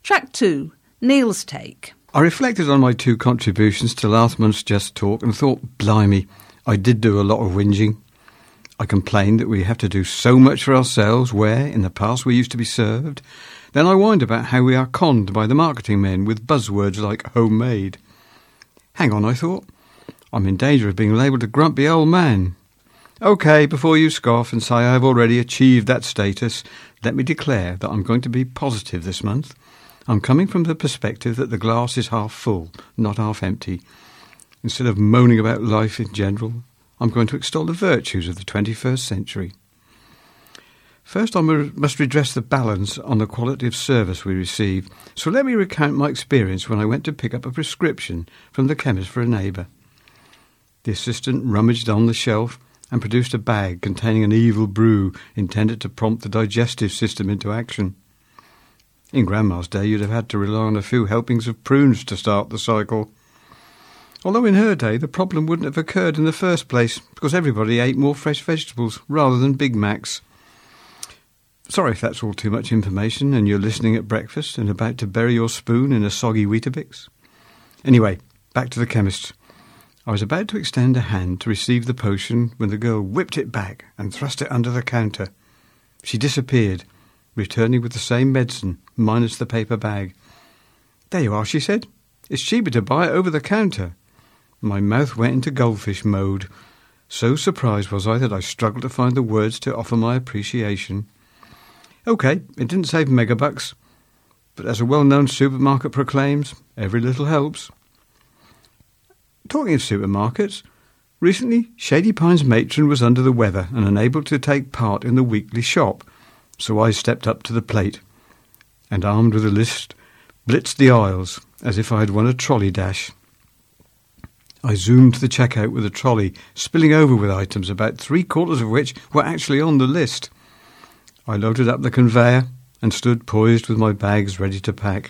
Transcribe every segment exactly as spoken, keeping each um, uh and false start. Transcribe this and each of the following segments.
Track two, Neil's take. I reflected on my two contributions to last month's Just Talk and thought, blimey, I did do a lot of whinging. I complained that we have to do so much for ourselves where, in the past, we used to be served. Then I whined about how we are conned by the marketing men with buzzwords like homemade. Hang on, I thought. I'm in danger of being labelled a grumpy old man. OK, before you scoff and say I have already achieved that status, let me declare that I'm going to be positive this month. I'm coming from the perspective that the glass is half full, not half empty. Instead of moaning about life in general, I'm going to extol the virtues of the twenty-first century. First, I must redress the balance on the quality of service we receive, so let me recount my experience when I went to pick up a prescription from the chemist for a neighbour. The assistant rummaged on the shelf and produced a bag containing an evil brew intended to prompt the digestive system into action. In Grandma's day, you'd have had to rely on a few helpings of prunes to start the cycle. Although in her day, the problem wouldn't have occurred in the first place, because everybody ate more fresh vegetables rather than Big Macs. Sorry if that's all too much information and you're listening at breakfast and about to bury your spoon in a soggy Weetabix. Anyway, back to the chemist. I was about to extend a hand to receive the potion when the girl whipped it back and thrust it under the counter. She disappeared, returning with the same medicine, minus the paper bag. "There you are," she said. "It's cheaper to buy it over the counter." My mouth went into goldfish mode. So surprised was I that I struggled to find the words to offer my appreciation. OK, it didn't save megabucks, but as a well-known supermarket proclaims, every little helps. Talking of supermarkets, recently Shady Pines matron was under the weather and unable to take part in the weekly shop, so I stepped up to the plate and, armed with a list, blitzed the aisles as if I had won a trolley dash. I zoomed to the checkout with a trolley, spilling over with items, about three-quarters of which were actually on the list. I loaded up the conveyor and stood poised with my bags ready to pack.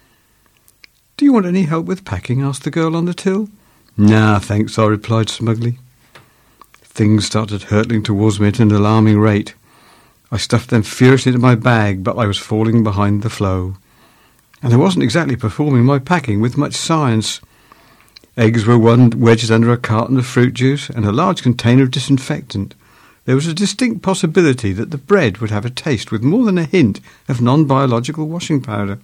"Do you want any help with packing?" asked the girl on the till. "Nah, thanks," I replied smugly. Things started hurtling towards me at an alarming rate. I stuffed them furiously into my bag, but I was falling behind the flow. And I wasn't exactly performing my packing with much science. Eggs were wedged under a carton of fruit juice and a large container of disinfectant. There was a distinct possibility that the bread would have a taste with more than a hint of non-biological washing powder.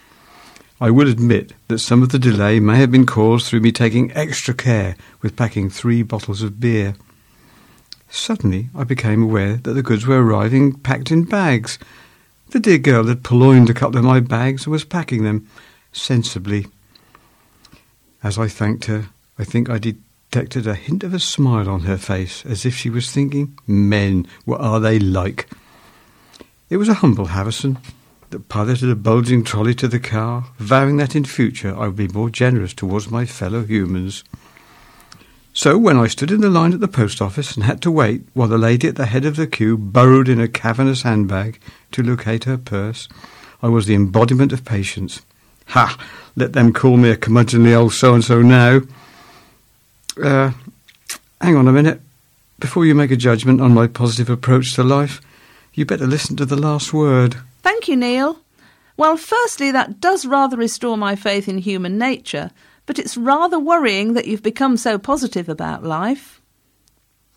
I will admit that some of the delay may have been caused through me taking extra care with packing three bottles of beer. Suddenly I became aware that the goods were arriving packed in bags. The dear girl had purloined a couple of my bags and was packing them sensibly. As I thanked her, I think I detected a hint of a smile on her face, as if she was thinking, "Men, what are they like?" It was a humble Havison that piloted a bulging trolley to the car, vowing that in future I would be more generous towards my fellow humans. So when I stood in the line at the post office and had to wait while the lady at the head of the queue burrowed in a cavernous handbag to locate her purse, I was the embodiment of patience. Ha! Let them call me a curmudgeonly old so-and-so now. Uh, hang on a minute. Before you make a judgment on my positive approach to life, you better listen to the last word. Thank you, Neil. Well, firstly, that does rather restore my faith in human nature, but it's rather worrying that you've become so positive about life.